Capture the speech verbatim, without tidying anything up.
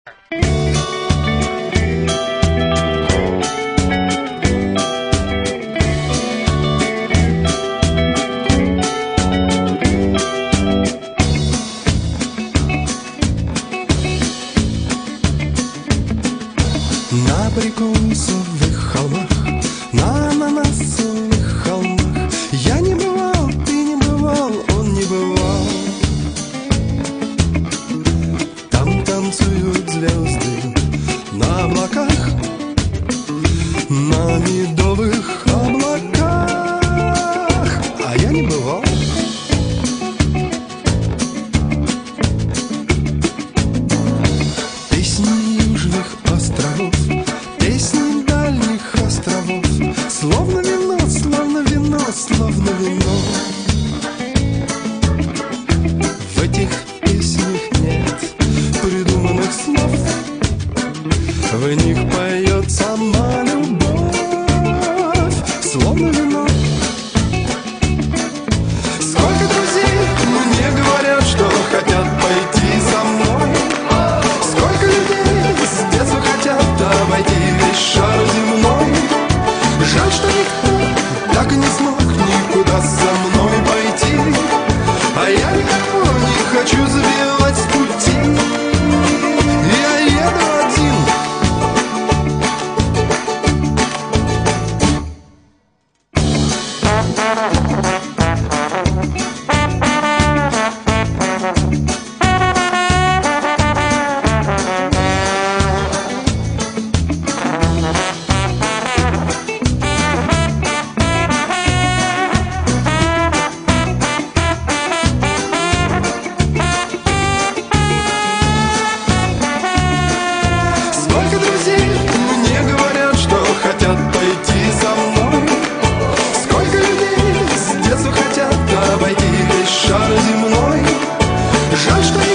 На абрикосовых холмах, на ананасовых холмах я не бывал, ты не бывал, он не бывал. Там танцуют звезды на облаках, на медовых облаках, а я не бывал. Песни южных островов, песни дальних островов, словно вино, словно вино, словно вино. В этих песнях нет придуманных слов, в них поет сама любовь, словно вино. Сколько друзей мне говорят, что хотят пойти со мной, сколько людей с детства хотят обойти весь шар земной. Жаль, что никто так и не смог никуда со мной пойти, а я никого не хочу сбивать с пути. Я еду один. Сколько друзей мне говорят, что хотят пойти со мной, сколько людей с детства хотят обойти весь шар земной. Жаль, что